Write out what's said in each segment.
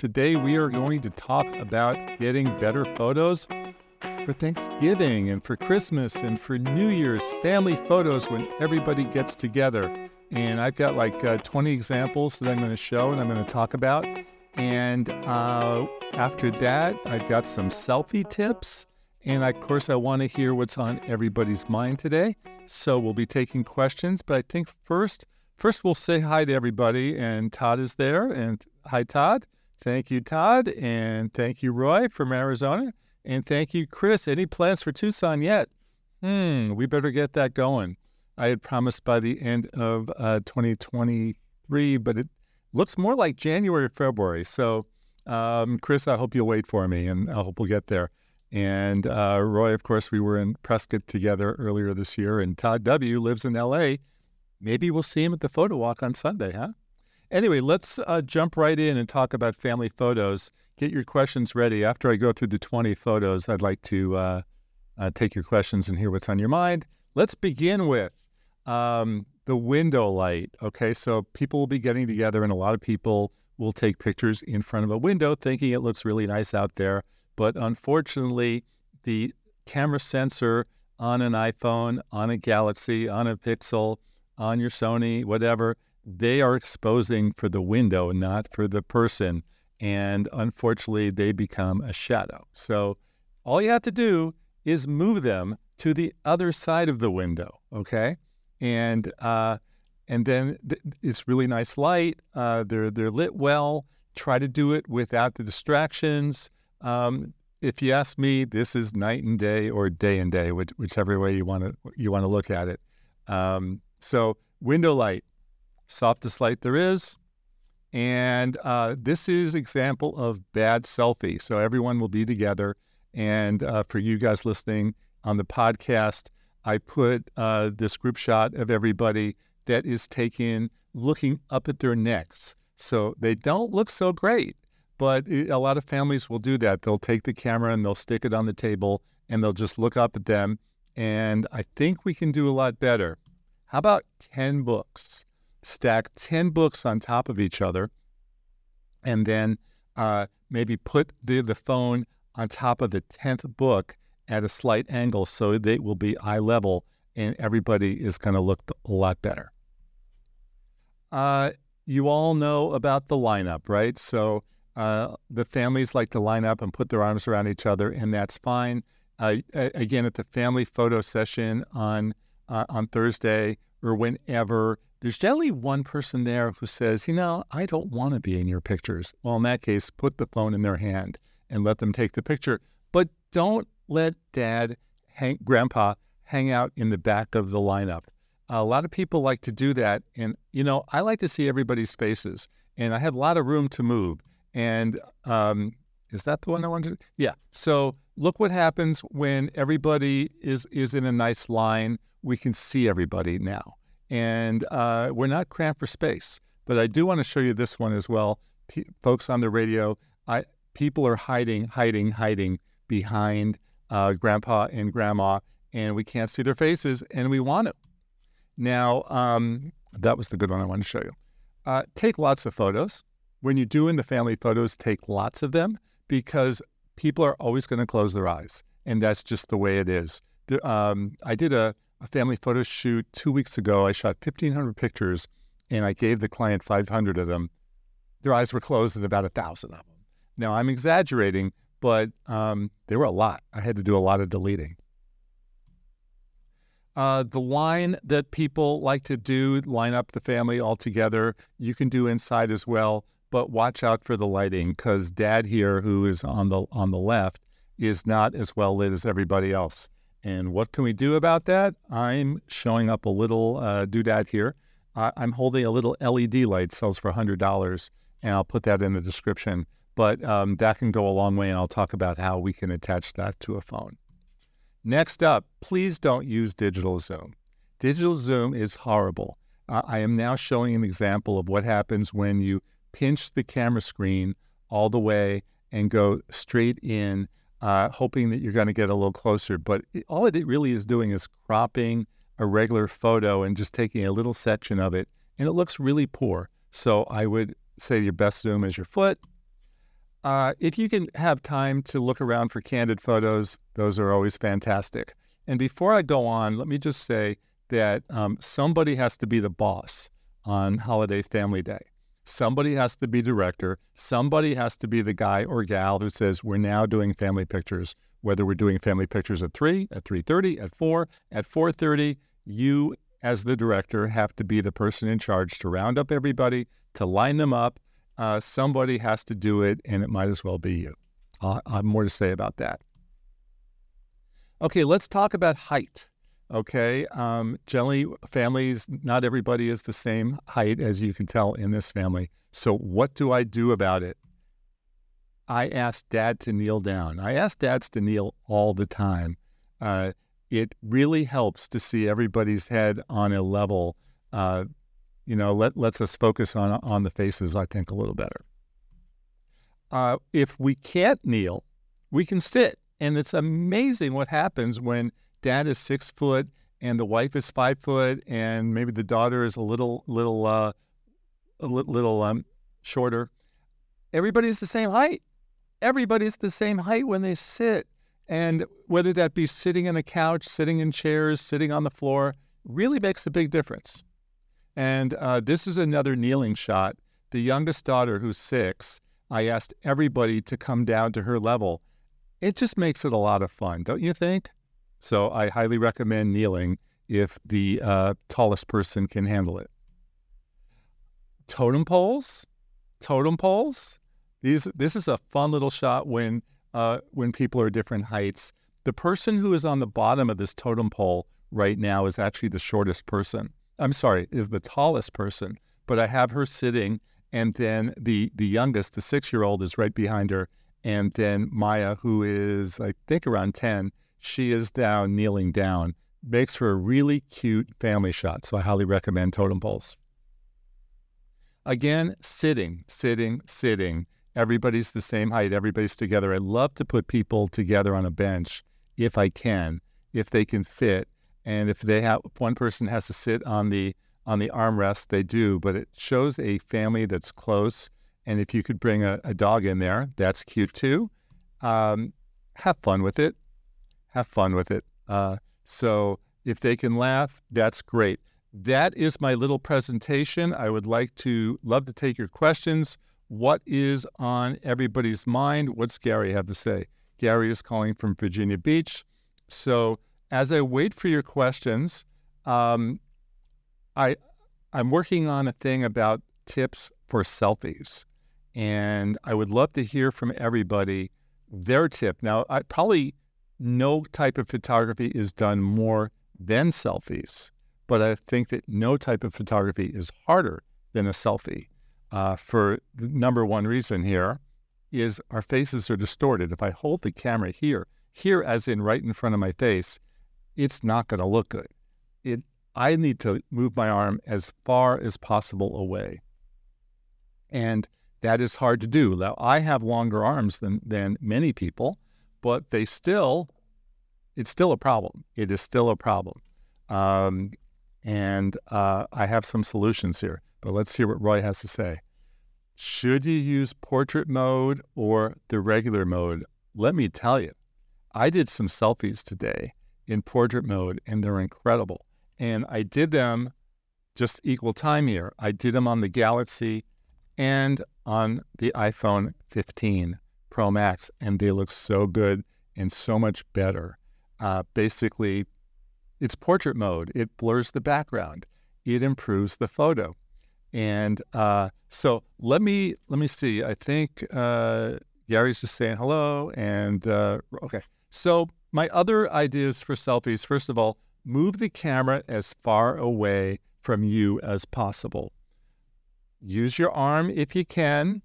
Today we are going to talk about getting better photos for Thanksgiving and for Christmas and for New Year's, family photos when everybody gets together. And I've got like 20 examples that I'm going to show and I'm going to talk about. And after that, I've got some selfie tips. And of course, I want to hear what's on everybody's mind today. So we'll be taking questions. But I think first we'll say hi to everybody. And Todd is there. And hi, Todd. Thank you, Todd. And thank you, Roy, from Arizona. And thank you, Chris. Any plans for Tucson yet? We better get that going. I had promised by the end of 2023, but it looks more like January or February. So, Chris, I hope you'll wait for me, and I hope we'll get there. And Roy, of course, we were in Prescott together earlier this year, and Todd W. lives in L.A. Maybe we'll see him at the photo walk on Sunday, huh? Anyway, let's jump right in and talk about family photos. Get your questions ready. After I go through the 20 photos, I'd like to take your questions and hear what's on your mind. Let's begin with the window light. Okay, so people will be getting together, and a lot of people will take pictures in front of a window thinking it looks really nice out there. But unfortunately, the camera sensor on an iPhone, on a Galaxy, on a Pixel, on your Sony, whatever, they are exposing for the window, not for the person. And unfortunately, they become a shadow. So all you have to do is move them to the other side of the window, okay? And then it's really nice light. They're lit well. Try to do it without the distractions. If you ask me, this is night and day or day and day, whichever way you want to look at it. So window light, softest light there is. And this is example of bad selfie. So everyone will be together. And for you guys listening on the podcast, I put this group shot of everybody that is taken looking up at their necks. So they don't look so great, but a lot of families will do that. They'll take the camera and they'll stick it on the table and they'll just look up at them. And I think we can do a lot better. How about 10 books? Stack 10 books on top of each other, and then maybe put the phone on top of the 10th book at a slight angle so they will be eye level, and everybody is going to look a lot better. You all know about the lineup, right? So the families like to line up and put their arms around each other, and that's fine. Again, at the family photo session on Thursday or whenever, there's generally one person there who says, I don't want to be in your pictures. Well, in that case, put the phone in their hand and let them take the picture. But don't let grandpa hang out in the back of the lineup. A lot of people like to do that. And, I like to see everybody's faces. And I have a lot of room to move. And is that the one I wanted to? Yeah. So look what happens when everybody is in a nice line. We can see everybody now. And we're not cramped for space. But I do want to show you this one as well. Folks on the radio, people are hiding behind grandpa and grandma, and we can't see their faces, and we want to. Now, that was the good one I wanted to show you. Take lots of photos. When you're doing the family photos, take lots of them, because people are always going to close their eyes, and that's just the way it is. I did a family photo shoot 2 weeks ago. I shot 1,500 pictures, and I gave the client 500 of them. Their eyes were closed at about 1,000 of them. Now, I'm exaggerating, but there were a lot. I had to do a lot of deleting. The line that people like to do, line up the family all together, you can do inside as well, but watch out for the lighting, because Dad here, who is on the left, is not as well lit as everybody else. And what can we do about that? I'm showing up a little doodad here. I'm holding a little LED light, sells for $100, and I'll put that in the description. But that can go a long way, and I'll talk about how we can attach that to a phone. Next up, please don't use digital zoom. Digital zoom is horrible. I am now showing an example of what happens when you pinch the camera screen all the way and go straight in, hoping that you're going to get a little closer. But all it really is doing is cropping a regular photo and just taking a little section of it, and it looks really poor. So I would say your best zoom is your foot. If you can have time to look around for candid photos, those are always fantastic. And before I go on, let me just say that somebody has to be the boss on Holiday Family Day. Somebody has to be director. Somebody has to be the guy or gal who says, we're now doing family pictures, whether we're doing family pictures at 3, at 3:30, at 4, at 4:30. You, as the director, have to be the person in charge to round up everybody, to line them up. Somebody has to do it, and it might as well be you. I'll have more to say about that. Okay, let's talk about height. Okay, generally, families, not everybody is the same height, as you can tell in this family. So what do I do about it? I ask Dad to kneel down. I ask dads to kneel all the time. It really helps to see everybody's head on a level. Lets us focus on the faces, I think, a little better. If we can't kneel, we can sit. And it's amazing what happens when Dad is 6 foot and the wife is 5 foot and maybe the daughter is a little shorter. Everybody's the same height. Everybody's the same height when they sit. And whether that be sitting on a couch, sitting in chairs, sitting on the floor, really makes a big difference. And this is another kneeling shot. The youngest daughter, who's 6, I asked everybody to come down to her level. It just makes it a lot of fun, don't you think? So I highly recommend kneeling if the tallest person can handle it. Totem poles. This is a fun little shot when people are different heights. The person who is on the bottom of this totem pole right now is actually the shortest person. Is the tallest person. But I have her sitting, and then the youngest, the 6-year-old, is right behind her. And then Maya, who is, I think, around 10, she is down, kneeling down. Makes for a really cute family shot. So I highly recommend totem poles. Again, sitting. Everybody's the same height. Everybody's together. I love to put people together on a bench if I can, if they can fit. And if one person has to sit on the armrest, they do. But it shows a family that's close. And if you could bring a dog in there, that's cute too. Have fun with it. So if they can laugh, that's great. That is my little presentation. I would love to take your questions. What is on everybody's mind? What's Gary have to say? Gary is calling from Virginia Beach. So as I wait for your questions, I'm working on a thing about tips for selfies. And I would love to hear from everybody their tip. Now, no type of photography is done more than selfies, but I think that no type of photography is harder than a selfie. For the number one reason here is our faces are distorted. If I hold the camera here as in right in front of my face, it's not going to look good. I need to move my arm as far as possible away. And that is hard to do. Now, I have longer arms than many people, but it's still a problem. It is still a problem. And I have some solutions here, but let's hear what Roy has to say. Should you use portrait mode or the regular mode? Let me tell you, I did some selfies today in portrait mode, and they're incredible. And I did them just equal time here. I did them on the Galaxy and on the iPhone 15 Pro Max, and they look so good and so much better. Basically, it's portrait mode. It blurs the background. It improves the photo. And so let me see. I think Gary's just saying hello. And okay. So my other ideas for selfies, first of all, move the camera as far away from you as possible. Use your arm if you can.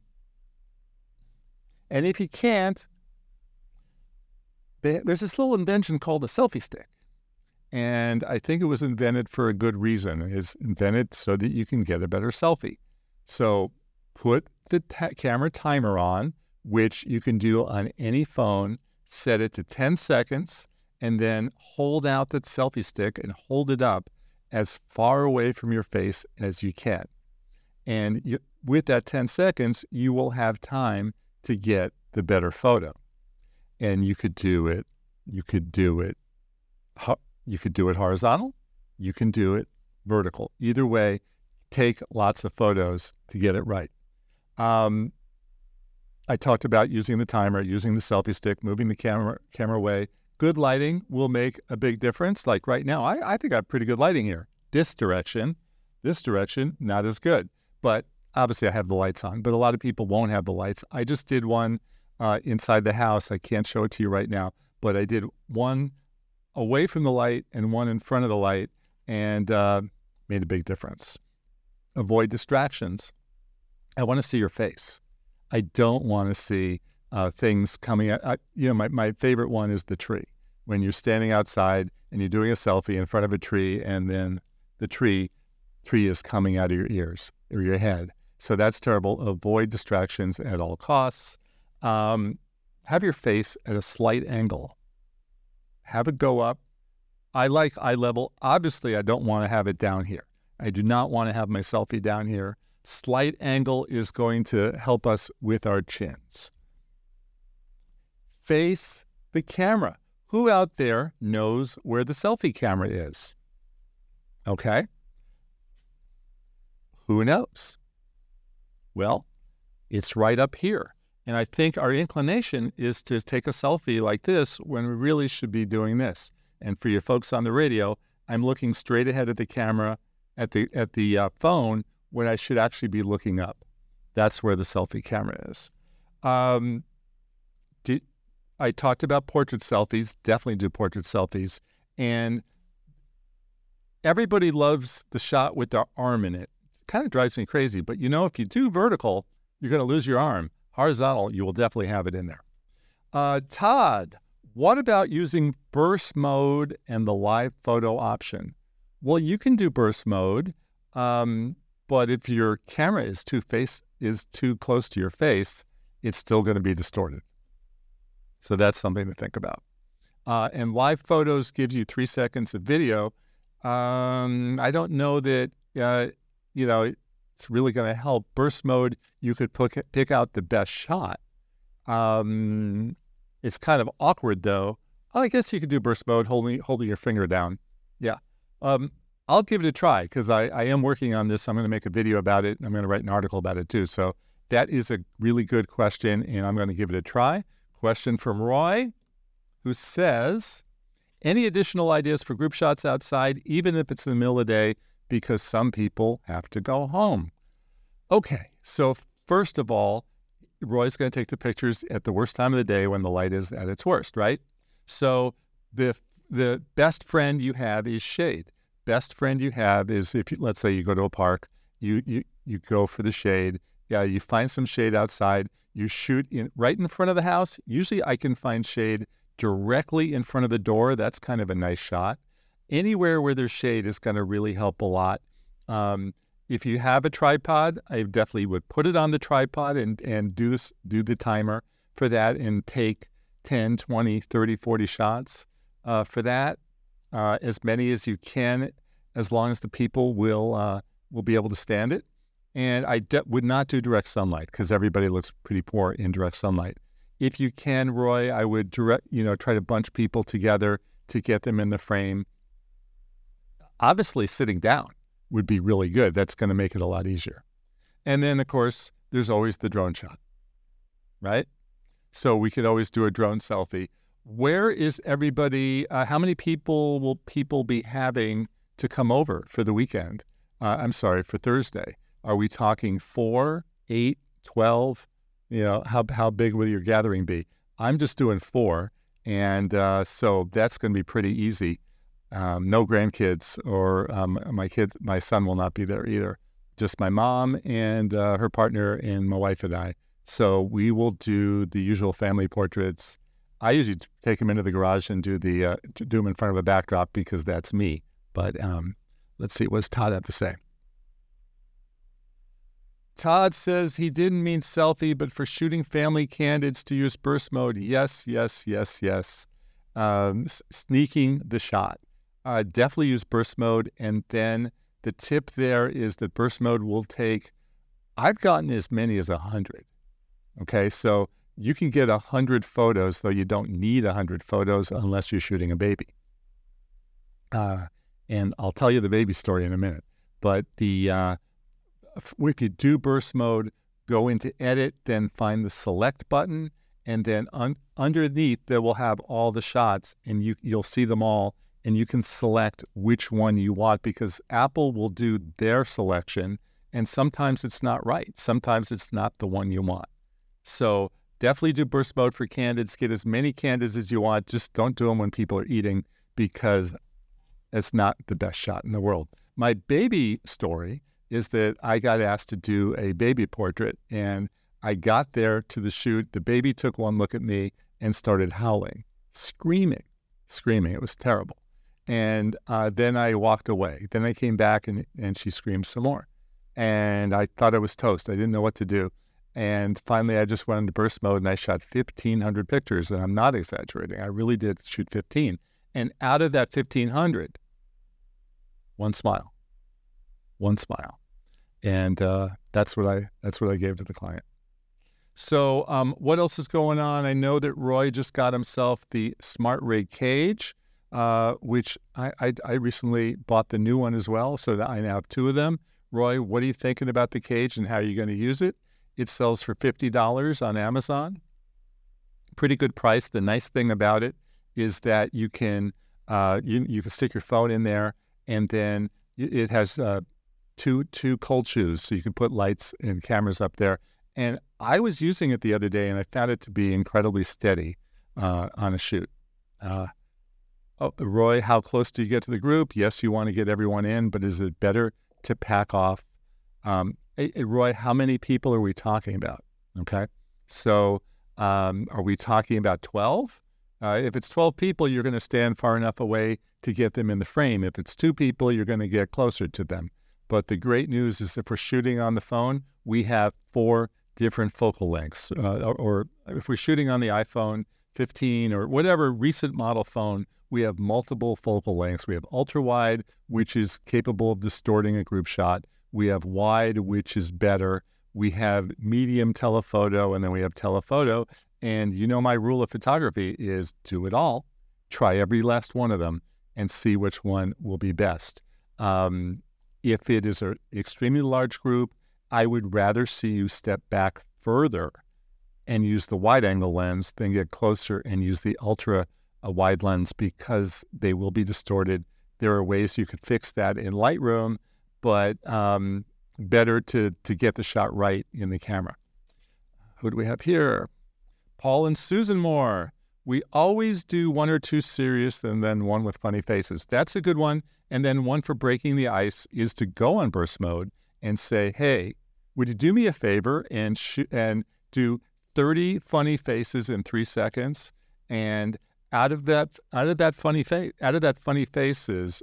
And if you can't, there's this little invention called a selfie stick. And I think it was invented for a good reason. It's invented so that you can get a better selfie. So put the camera timer on, which you can do on any phone, set it to 10 seconds, and then hold out that selfie stick and hold it up as far away from your face as you can. And with that 10 seconds, you will have time to get the better photo. And you could do it horizontal, you can do it vertical. Either way, take lots of photos to get it right. I talked about using the timer, using the selfie stick, moving the camera away. Good lighting will make a big difference. Like right now, I think I have pretty good lighting here. This direction, not as good. But obviously I have the lights on, but a lot of people won't have the lights. I just did one inside the house. I can't show it to you right now, but I did one away from the light and one in front of the light, and made a big difference. Avoid distractions. I want to see your face. I don't want to see things coming out. My favorite one is the tree. When you're standing outside and you're doing a selfie in front of a tree, and then the tree is coming out of your ears or your head. So that's terrible. Avoid distractions at all costs. Have your face at a slight angle. Have it go up. I like eye level. Obviously, I don't want to have it down here. I do not want to have my selfie down here. Slight angle is going to help us with our chins. Face the camera. Who out there knows where the selfie camera is? Okay. Who knows? Well, it's right up here. And I think our inclination is to take a selfie like this when we really should be doing this. And for your folks on the radio, I'm looking straight ahead at the camera, at the phone, when I should actually be looking up. That's where the selfie camera is. I talked about portrait selfies. Definitely do portrait selfies. And everybody loves the shot with their arm in it. It kind of drives me crazy. But if you do vertical, you're going to lose your arm. Horizontal, you will definitely have it in there. Todd, what about using burst mode and the live photo option? Well, you can do burst mode, but if your camera is too close to your face, it's still going to be distorted. So that's something to think about. And live photos gives you 3 seconds of video. I don't know that it's really going to help. Burst mode, you could pick out the best shot. It's kind of awkward, though. I guess you could do burst mode holding your finger down. Yeah. I'll give it a try because I am working on this. I'm going to make a video about it. I'm going to write an article about it, too. So that is a really good question, and I'm going to give it a try. Question from Roy, who says, any additional ideas for group shots outside, even if it's in the middle of the day, because some people have to go home? Okay, so first of all, Roy's going to take the pictures at the worst time of the day when the light is at its worst, right? So the best friend you have is shade. Best friend you have is let's say you go to a park, you go for the shade. Yeah, you find some shade outside. You shoot right in front of the house. Usually I can find shade directly in front of the door. That's kind of a nice shot. Anywhere where there's shade is going to really help a lot. If you have a tripod, I definitely would put it on the tripod and do the timer for that and take 10, 20, 30, 40 shots for that. As many as you can, as long as the people will be able to stand it. And I would not do direct sunlight because everybody looks pretty poor in direct sunlight. If you can, Roy, I would try to bunch people together to get them in the frame. Obviously, sitting down would be really good. That's going to make it a lot easier. And then, of course, there's always the drone shot, right? So we could always do a drone selfie. Where is everybody? How many people will people be having to come over for the weekend? For Thursday. Are we talking 4, 8, 12? How big will your gathering be? I'm just doing 4. And so that's going to be pretty easy. No grandkids or my son will not be there either. Just my mom and her partner and my wife and I. So we will do the usual family portraits. I usually take them into the garage and do them in front of a backdrop because that's me. But let's see, what does Todd have to say? Todd says he didn't mean selfie, but for shooting family candids to use burst mode. Yes. Sneaking the shot. Definitely use burst mode. And then the tip there is that burst mode will take, I've gotten as many as 100. Okay, so you can get 100 photos, though you don't need 100 photos unless you're shooting a baby. And I'll tell you the baby story in a minute. But if you do burst mode, go into edit, then find the select button, and then underneath there will have all the shots, and you'll see them all, and you can select which one you want, because Apple will do their selection, and sometimes it's not right. Sometimes it's not the one you want. So definitely do burst mode for candids. Get as many candids as you want. Just don't do them when people are eating, because it's not the best shot in the world. My baby story is that I got asked to do a baby portrait, and I got there to the shoot. The baby took one look at me and started howling, screaming. It was terrible. And then I walked away. Then I came back, and she screamed some more. And I thought I was toast. I didn't know what to do. And finally, I just went into burst mode, and I shot 1,500 pictures. And I'm not exaggerating. I really did shoot 15. And out of that 1,500, one smile. And that's what I gave to the client. So what else is going on? I know that Roy just got himself the SmartRig cage, which I recently bought the new one as well, so that I now have two of them. Roy, what are you thinking about the cage, and how are you going to use it? It sells for $50 on Amazon. Pretty good price. The nice thing about it is that you can stick your phone in there, and then it has two cold shoes, so you can put lights and cameras up there. And I was using it the other day, and I found it to be incredibly steady on a shoot. Roy, how close do you get to the group? Yes, you want to get everyone in, but is it better to pack off? Roy, how many people are we talking about? Okay, so are we talking about 12? If it's 12 people, you're going to stand far enough away to get them in the frame. If it's 2 people, you're going to get closer to them. But the great news is, if we're shooting on the phone, we have 4 different focal lengths. Or if we're shooting on the iPhone 15 or whatever recent model phone, we have multiple focal lengths. We have ultra wide, which is capable of distorting a group shot. We have wide, which is better. We have medium telephoto, and then we have telephoto. And you know, my rule of photography is do it all, try every last one of them, and see which one will be best. If it is an extremely large group, I would rather see you step back further and use the wide angle lens than get closer and use the ultra wide lens, because they will be distorted. There are ways you could fix that in Lightroom, but better to get the shot right in the camera. Who do we have here? Paul and Susan Moore. We always do 1 or 2 serious and then 1 with funny faces. That's a good one. And then 1 for breaking the ice is to go on burst mode and say, hey, would you do me a favor and do 30 funny faces in 3 seconds? And out of that funny faces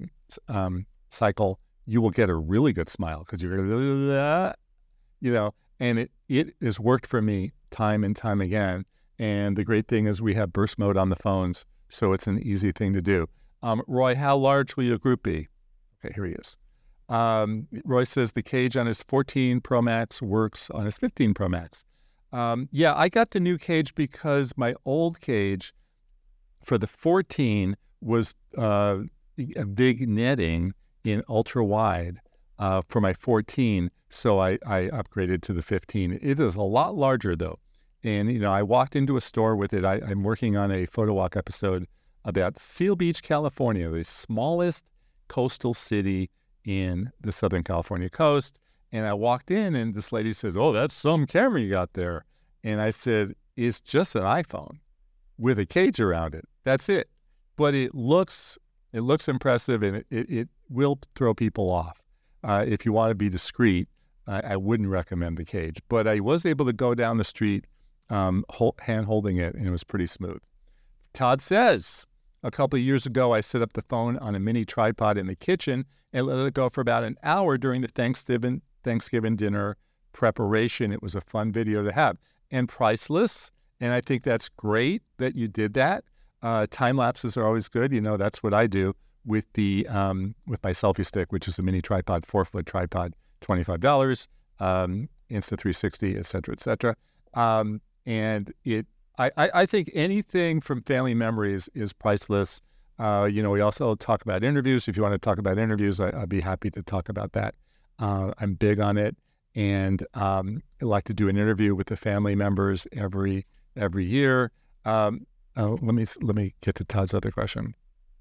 cycle, you will get a really good smile, because you're going to, and it has worked for me time and time again. And the great thing is we have burst mode on the phones, so it's an easy thing to do. Roy, how large will your group be? Okay, here he is. Roy says the cage on his 14 Pro Max works on his 15 Pro Max. Yeah, I got the new cage because my old cage for the 14 was a big netting in ultra wide for my 14, so I upgraded to the 15. It is a lot larger though. And, I walked into a store with it. I'm working on a photo walk episode about Seal Beach, California, the smallest coastal city in the Southern California coast. And I walked in, and this lady said, oh, that's some camera you got there. And I said, it's just an iPhone with a cage around it. That's it. But it looks impressive, and it will throw people off. If you want to be discreet, I wouldn't recommend the cage. But I was able to go down the street hand-holding it, and it was pretty smooth. Todd says, a couple of years ago, I set up the phone on a mini tripod in the kitchen and let it go for about an hour during the Thanksgiving dinner preparation. It was a fun video to have and priceless. And I think that's great that you did that. Time lapses are always good. That's what I do with the with my selfie stick, which is a mini tripod, 4-foot tripod, $25, Insta360, et cetera, et cetera. And I think anything from family memories is priceless. We also talk about interviews. If you want to talk about interviews, I'd be happy to talk about that. I'm big on it, and I like to do an interview with the family members every year. Let me get to Todd's other question.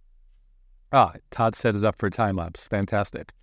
Todd set it up for a time lapse. Fantastic.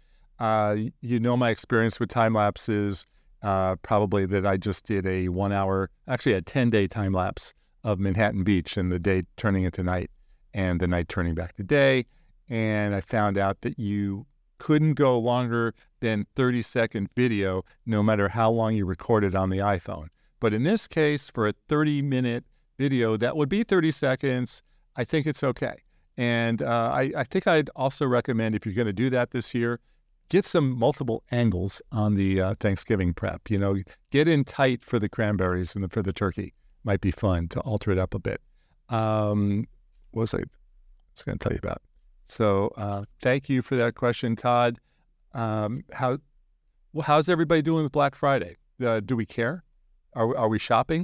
My experience with time lapse is probably that I just did a 10-day time lapse of Manhattan Beach, and the day turning into night and the night turning back to day. And I found out that you couldn't go longer than 30-second video, no matter how long you recorded on the iPhone. But in this case, for a 30-minute video, that would be 30 seconds. I think it's okay. And I think I'd also recommend, if you're going to do that this year, get some multiple angles on the Thanksgiving prep. Get in tight for the cranberries and for the turkey. Might be fun to alter it up a bit. What was I going to tell you about? So thank you for that question, Todd. How's everybody doing with Black Friday? Do we care? Are we shopping?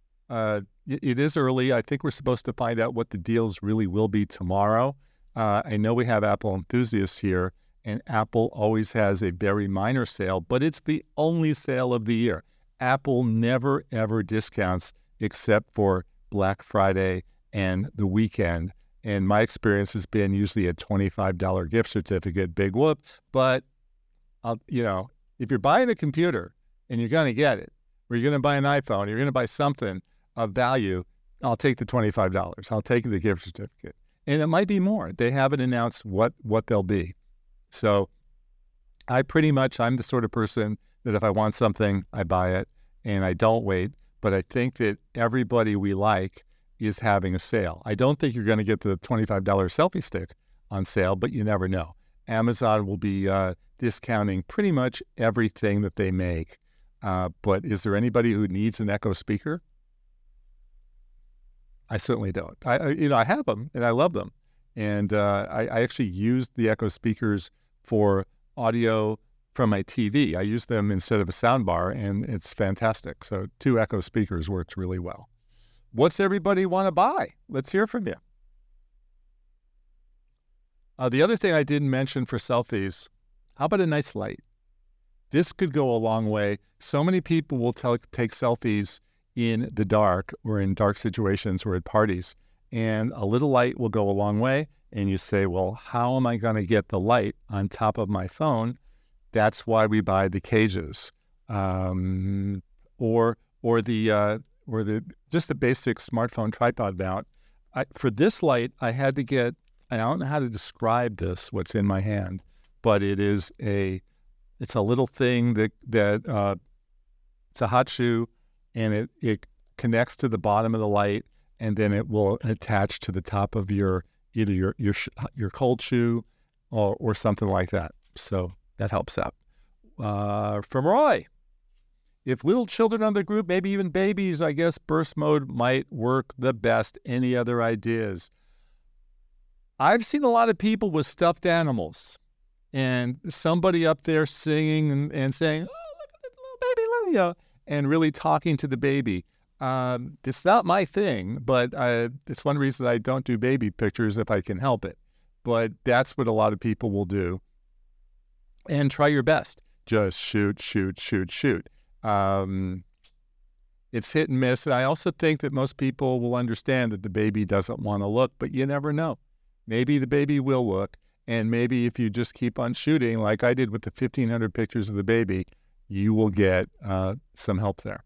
It is early. I think we're supposed to find out what the deals really will be tomorrow. I know we have Apple enthusiasts here, and Apple always has a very minor sale, but it's the only sale of the year. Apple never, ever discounts except for Black Friday and the weekend. And my experience has been usually a $25 gift certificate, big whoops. But, if you're buying a computer and you're going to get it, or you're going to buy an iPhone, you're going to buy something of value, I'll take the $25. I'll take the gift certificate. And it might be more. They haven't announced what they'll be. So I'm the sort of person that if I want something, I buy it and I don't wait. But I think that everybody we like is having a sale. I don't think you're going to get the $25 selfie stick on sale, but you never know. Amazon will be discounting pretty much everything that they make. But is there anybody who needs an Echo speaker? I certainly don't. I have them and I love them. And I actually used the Echo speakers for audio from my TV. I use them instead of a sound bar, and it's fantastic. So 2 Echo speakers works really well. What's everybody want to buy? Let's hear from you. The other thing I didn't mention for selfies, how about a nice light? This could go a long way. So many people will take selfies in the dark or in dark situations or at parties, and a little light will go a long way. And you say, well, how am I going to get the light on top of my phone? That's why we buy the cages, or just the basic smartphone tripod mount. For this light, I had to get, I don't know how to describe this, what's in my hand, but it's a little thing that it's a hot shoe, and it connects to the bottom of the light, and then it will attach to the top of either your cold shoe or something like that. So that helps out. From Roy, if little children on the group, maybe even babies, I guess burst mode might work the best. Any other ideas? I've seen a lot of people with stuffed animals and somebody up there singing and saying, oh, look at the little baby, Lydia, and really talking to the baby. It's not my thing, but it's one reason I don't do baby pictures if I can help it. But that's what a lot of people will do. And try your best. Just shoot. It's hit and miss. And I also think that most people will understand that the baby doesn't want to look, but you never know. Maybe the baby will look. And maybe if you just keep on shooting, like I did with the 1,500 pictures of the baby, you will get some help there.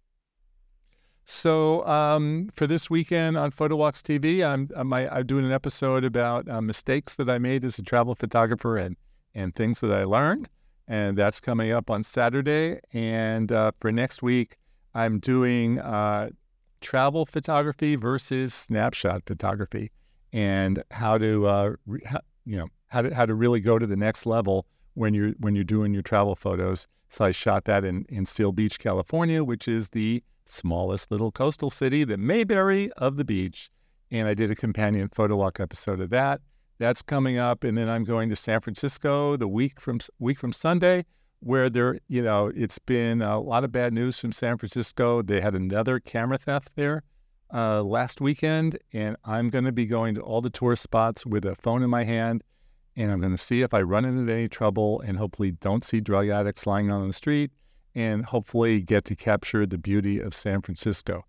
So for this weekend on PhotoWalks TV, I'm doing an episode about mistakes that I made as a travel photographer and things that I learned. And that's coming up on Saturday. And for next week, I'm doing travel photography versus snapshot photography, and how to really go to the next level when you're doing your travel photos. So I shot that in Seal Beach, California, which is the smallest little coastal city, the Mayberry of the beach. And I did a companion photo walk episode of that. That's coming up. And then I'm going to San Francisco the week from Sunday where it's been a lot of bad news from San Francisco. They had another camera theft there last weekend, and I'm going to be going to all the tourist spots with a phone in my hand, and I'm going to see if I run into any trouble and hopefully don't see drug addicts lying on the street, and hopefully get to capture the beauty of San Francisco.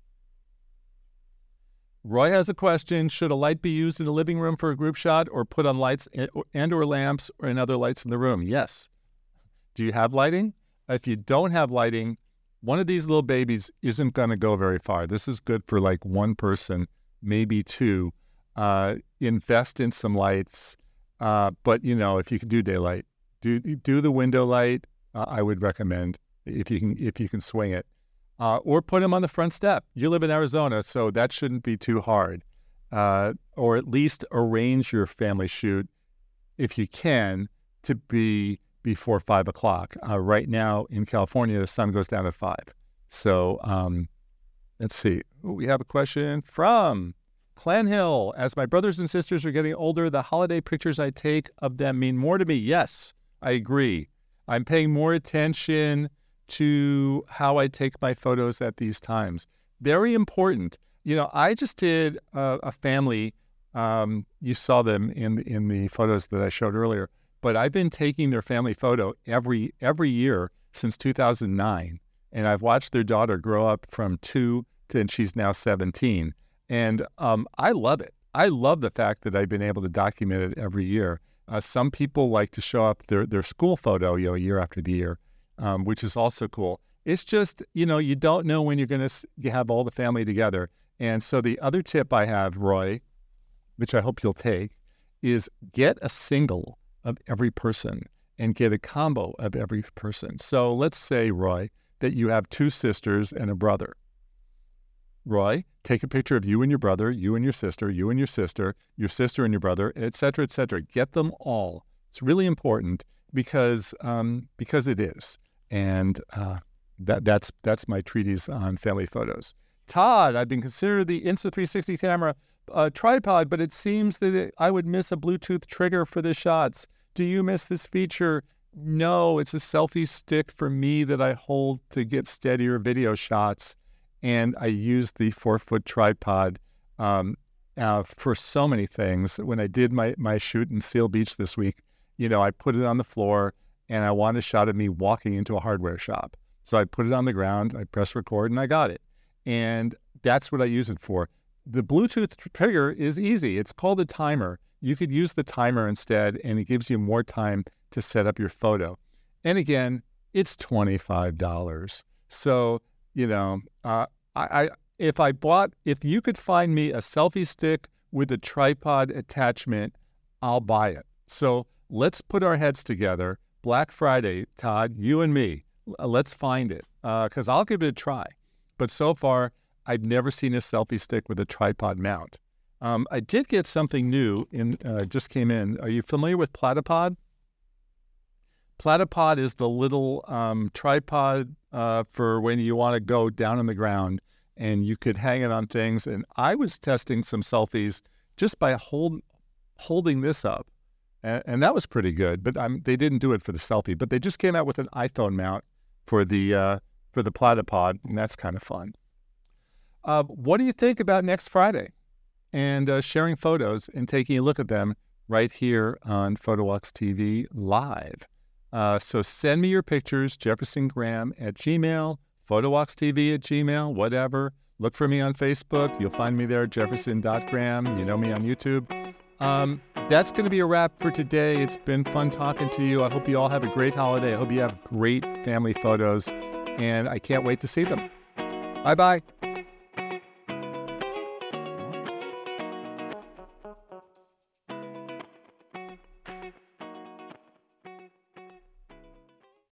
Roy has a question. Should a light be used in the living room for a group shot or put on lights and/or lamps and other lights in the room? Yes. Do you have lighting? If you don't have lighting, one of these little babies isn't going to go very far. This is good for like one person, maybe two. Invest in some lights. But, if you can do daylight, do the window light. I would recommend if you can swing it. Or put them on the front step. You live in Arizona, so that shouldn't be too hard. Or at least arrange your family shoot, if you can, to be before 5 o'clock. Right now in California, the sun goes down at 5. So let's see. We have a question from Clan Hill. As my brothers and sisters are getting older, the holiday pictures I take of them mean more to me. Yes, I agree. I'm paying more attention to how I take my photos at these times. Very important. I just did a family. You saw them in the photos that I showed earlier. But I've been taking their family photo every year since 2009, and I've watched their daughter grow up from 2 to she's now 17. And I love it. I love the fact that I've been able to document it every year. Some people like to show up their school photo, year after year. Which is also cool. It's just, you don't know when you're going to have all the family together. And so the other tip I have, Roy, which I hope you'll take, is get a single of every person and get a combo of every person. So let's say, Roy, that you have 2 sisters and a brother. Roy, take a picture of you and your brother, you and your sister, you and your sister and your brother, et cetera, et cetera. Get them all. It's really important because it is. And that's my treatise on family photos. Todd, I've been considered the Insta360 camera tripod, but it seems that I would miss a Bluetooth trigger for the shots. Do you miss this feature? No, it's a selfie stick for me that I hold to get steadier video shots. And I use the 4-foot tripod for so many things. When I did my shoot in Seal Beach this week, I put it on the floor, and I wanted a shot of me walking into a hardware shop. So I put it on the ground, I press record, and I got it. And that's what I use it for. The Bluetooth trigger is easy. It's called a timer. You could use the timer instead, and it gives you more time to set up your photo. And again, it's $25. So, if you could find me a selfie stick with a tripod attachment, I'll buy it. So let's put our heads together. Black Friday, Todd, you and me, let's find it, because I'll give it a try. But so far, I've never seen a selfie stick with a tripod mount. I did get something new, just came in. Are you familiar with Platypod? Platypod is the little tripod for when you want to go down on the ground, and you could hang it on things. And I was testing some selfies just by holding this up. And that was pretty good, but they didn't do it for the selfie. But they just came out with an iPhone mount for the Platypod, and that's kind of fun. What do you think about next Friday? And sharing photos and taking a look at them right here on PhotoWalks TV Live. So send me your pictures, jeffersongraham@gmail, PhotoWalksTV@gmail, whatever. Look for me on Facebook. You'll find me there, jefferson.graham. You know me on YouTube. That's going to be a wrap for today. It's been fun talking to you. I hope you all have a great holiday. I hope you have great family photos, and I can't wait to see them. Bye-bye.